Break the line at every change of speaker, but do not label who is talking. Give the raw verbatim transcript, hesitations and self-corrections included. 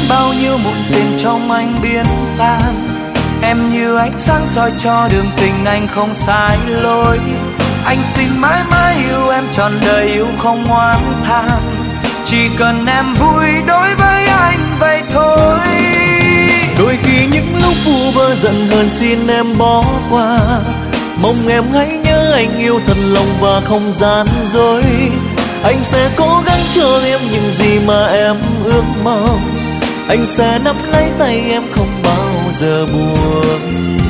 bao nhiêu muộn phiền trong anh biến tan. Em như ánh sáng soi cho đường tình anh không sai lối. Anh xin mãi mãi yêu em trọn đời, yêu không oán than. Chỉ cần em vui đối với anh vậy thôi. Đôi khi những lúc vu vơ giận hờn xin em bỏ qua. Mong em hãy nhớ anh yêu thật lòng và không gian dối. Anh sẽ cố gắng cho em những gì mà em ước mong. Anh sẽ nắm lấy tay em không bao giờ buông.